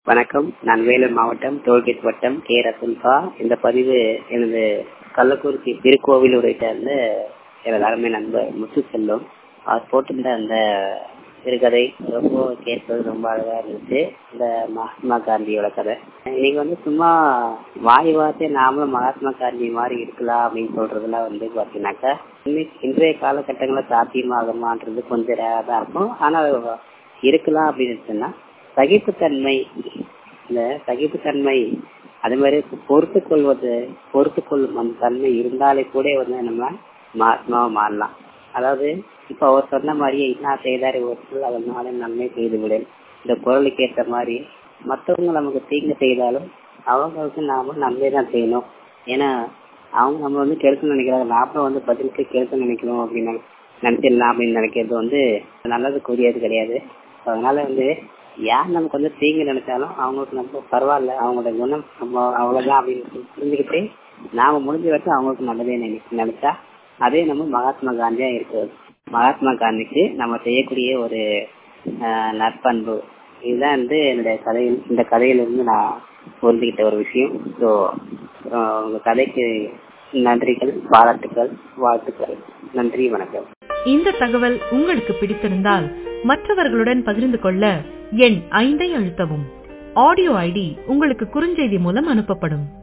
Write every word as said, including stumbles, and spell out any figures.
வணக்கம். நான் வேலூர் மாவட்டம் டோல்கேட் வட்டம் கே ரசல்பா. இந்த பதிவு எனது கள்ளக்குறிச்சி திருக்கோவிலூரை சேர்ந்த எனது அருமை நண்பர் முத்து செல்வம் அவர் போட்டிருந்த அந்த சிறுகதை ரொம்ப கேட்பது ரொம்ப அழகா இருந்துச்சு. இந்த மகாத்மா காந்தியோட கதை இன்னைக்கு வந்து சும்மா வாய் வார்த்தை நாமளும் மகாத்மா காந்தி மாதிரி இருக்கலாம் அப்படின்னு சொல்றதுலாம் வந்து பாத்தீங்கன்னாக்கா இன்னைக்கு இன்றைய காலகட்டங்களில் சாத்தியமாகுமான்றது கொஞ்சம் ரேரா தான் இருக்கும். ஆனா இருக்கலாம் அப்படின்னு சொன்னா சகிப்புத்தன்மை, இந்த சகிப்புத்தன்மை அது மாதிரி பொறுத்து கொள்வது பொறுத்து கொள்ளும் அந்த தன்மை இருந்தாலே கூட வந்து நம்ம மகாத்மாவை மாறலாம். அதாவது இப்ப அவர் சொன்ன மாதிரியே என்ன செய்தாரு ஒரு அதனால நன்மை செய்து விடு, இந்த குரலுக்கு ஏற்ற மாதிரி மற்றவங்க நமக்கு தீங்கு செய்தாலும் அவங்களுக்கு நாம நன்மை தான் செய்யணும். ஏன்னா அவங்க நம்ம வந்து கெடுக்க நினைக்கிறாங்க, நாம வந்து பதிலுக்கு கெடுக்க நினைக்கணும் அப்படின்னு நினைச்சிடலாம் அப்படின்னு நினைக்கிறது வந்து நல்லதுக்குரியது கிடையாது. அதனால வந்து யார் நமக்கு வந்து தீங்கு நினைச்சாலும் அவங்களுக்கு நம்ம பரவாயில்ல, அவங்களோட குணம் நம்ம அவ்வளவுதான் அப்படின்னு புரிஞ்சுக்கிட்டு நாம முடிஞ்ச வரைக்கும் அவங்களுக்கு நல்லதே நினைச்சு நினைச்சா அதே நம்ம மகாத்மா காந்தியா இருக்கிறது. மகாத்மா காந்திக்கு நம்ம செய்யக்கூடிய ஒரு நற்பண்பு. இதுதான் வந்து என்னுடைய கதையில் இந்த கதையிலிருந்து நான் புரிஞ்சுக்கிட்ட ஒரு விஷயம். ஸோ உங்க கதைக்கு நன்றிகள், பாராட்டுக்கள், வாழ்த்துக்கள். நன்றி, வணக்கம். இந்த தகவல் உங்களுக்கு பிடித்திருந்தால் மற்றவர்களுடன் பகிர்ந்து கொள்ள எண் ஐந்தை அழுத்தவும். ஆடியோ ஐடி உங்களுக்கு குறுஞ்செய்தி மூலம் அனுப்பப்படும்.